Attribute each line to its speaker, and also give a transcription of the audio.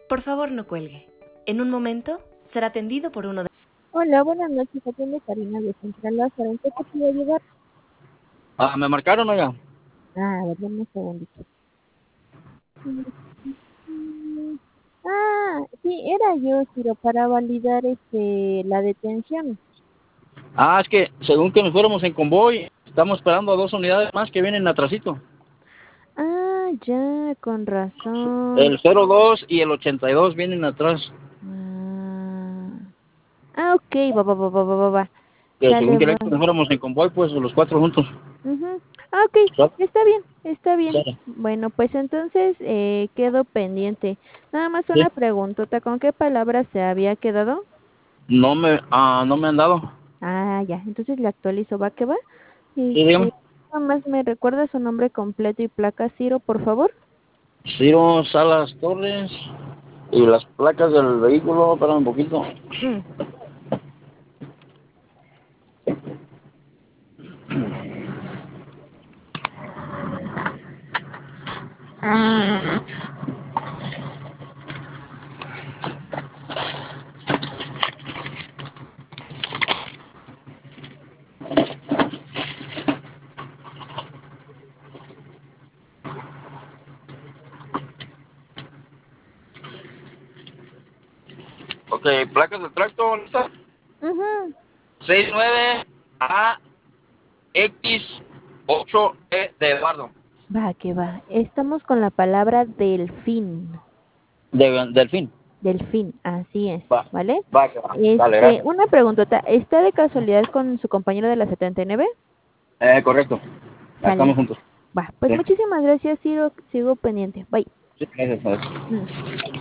Speaker 1: Por favor, no cuelgue. En un momento será atendido por uno de...
Speaker 2: Hola, buenas noches. Atiende Karina de Central Lázaro. ¿En qué te puedo ayudar?
Speaker 3: Me marcaron, oiga.
Speaker 2: A ver, dame un segundito. Sí, era yo, Ciro, para validar la detención.
Speaker 3: Es que según que nos fuéramos en convoy, estamos esperando a 2 unidades más que vienen atrasito.
Speaker 2: Ya, con razón.
Speaker 3: El 02 y el 82 vienen atrás.
Speaker 2: Ah, ok, va.
Speaker 3: Que según
Speaker 2: Sale, va.
Speaker 3: querían que nos fuéramos en convoy, pues los cuatro juntos.
Speaker 2: Ujú. Ok,
Speaker 3: ¿Sale?
Speaker 2: está bien, está bien.
Speaker 3: Sale.
Speaker 2: Bueno, pues entonces quedo pendiente. Nada más
Speaker 3: Sí.
Speaker 2: una preguntota, ¿con qué palabra se había quedado?
Speaker 3: No me han dado.
Speaker 2: Ya, entonces le actualizo, ¿va que va?
Speaker 3: Sí, dígame.
Speaker 2: Nada más me recuerda su nombre completo y placa, Ciro, por favor.
Speaker 3: Ciro Salas Torres y las placas del vehículo, espérame un poquito.
Speaker 2: Mm.
Speaker 3: Ok, placas del tracto, ¿lista?
Speaker 2: Ujú.
Speaker 3: 69AX8E de Eduardo.
Speaker 2: Va, que va. Estamos con la palabra delfín.
Speaker 3: Delfín.
Speaker 2: Delfín, así es,
Speaker 3: Va,
Speaker 2: ¿vale?
Speaker 3: que va. Dale, gracias.
Speaker 2: Una preguntota. ¿Está de casualidad con su compañero de la 79?
Speaker 3: Correcto. Ya
Speaker 2: Sale.
Speaker 3: estamos juntos.
Speaker 2: Va, pues
Speaker 3: Sí,
Speaker 2: muchísimas gracias, Ciro. Sigo pendiente. Bye.
Speaker 3: sí, gracias.
Speaker 2: Mm.